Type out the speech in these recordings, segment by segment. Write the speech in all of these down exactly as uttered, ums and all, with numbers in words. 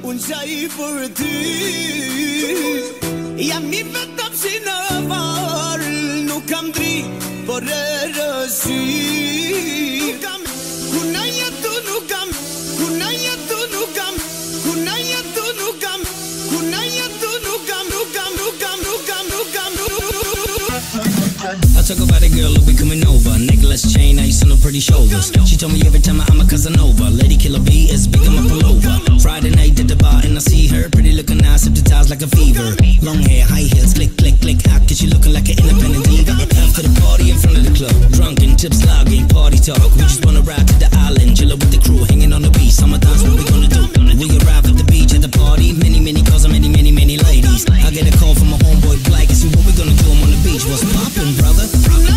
unë qaj për ty. Jam i vetëm si në varë, nuk kam dri, por e rësi. Nuk kam, kuna jetu nuk kam, kuna jetu nuk kam, kuna jetu nuk kam, kuna jetu nuk kam, nuk kam, nuk kam, nuk kam, nuk kam, nuk kam. I talk about a girl who be coming over. Necklace chain, ice on her pretty shoulders. She told me every time I'm a Casanova. Lady Killer B is big, I'm a pullover. Friday night at the bar and I see her. Pretty looking nice, hypnotized like a fever. Long hair, high heels, click, click, click. How could she looking like an independent diva? After the party in front of the club, drunken, tips slogging, party talk. We just wanna ride to the island, chillin' with the crew, hanging on the beach. Summertime's what we gonna do. We arrive at the beach at the party. Many, many cars and many, many, many ladies. I get a call from my homeboy Black and see what we gonna do. I'm on the beach. What's poppin', brother?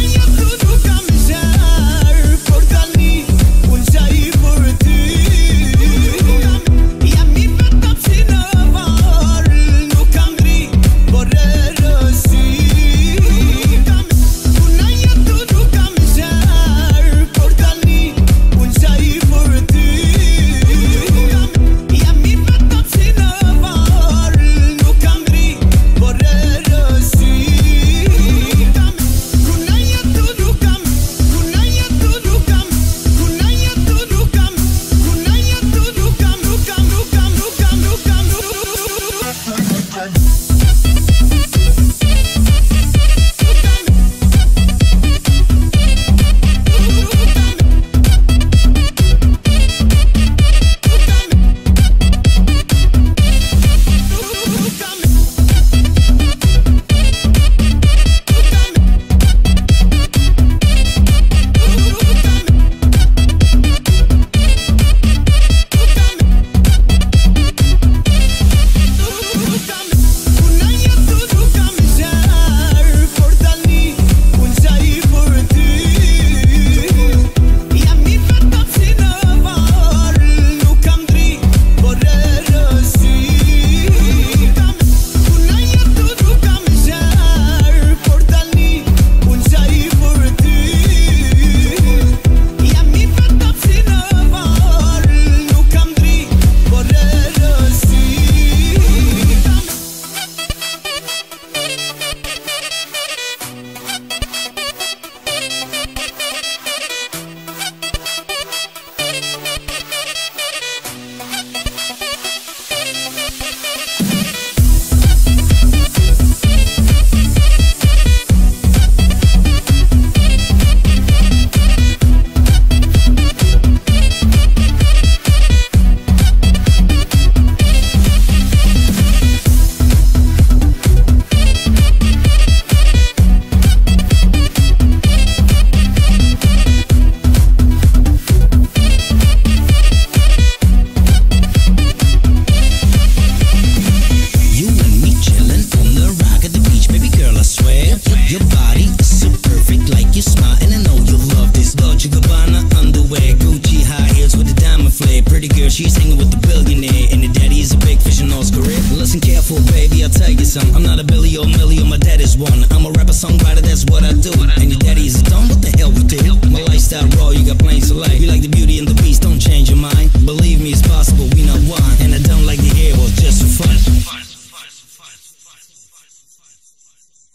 She's hanging with the billionaire, and the daddy is a big fish in Oscar. Listen careful, baby, I'll tell you something. I'm not a Billy or Millie, or my dad is one. I'm a rapper, songwriter, that's what I do. And your daddy is dumb, what the hell we do? My lifestyle raw, you got planes to life. You like the beauty and the beast, don't change your mind. Believe me, it's possible, we not one. And I don't like the hair, well, just for fun.